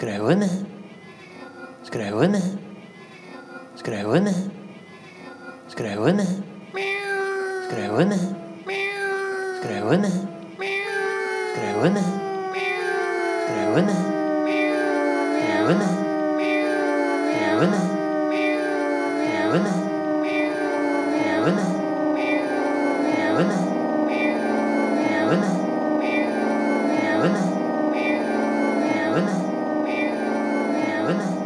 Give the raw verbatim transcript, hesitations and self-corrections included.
Skrevene. Skrevene. Skrevene. Skrevene. Skrevene. Skrevene. Skrevene. Skrevene. Skrevene. Skrevene. Skrevene. Skrevene. Skrevene. Skrevene. Skrevene. Skrevene. Skrevene.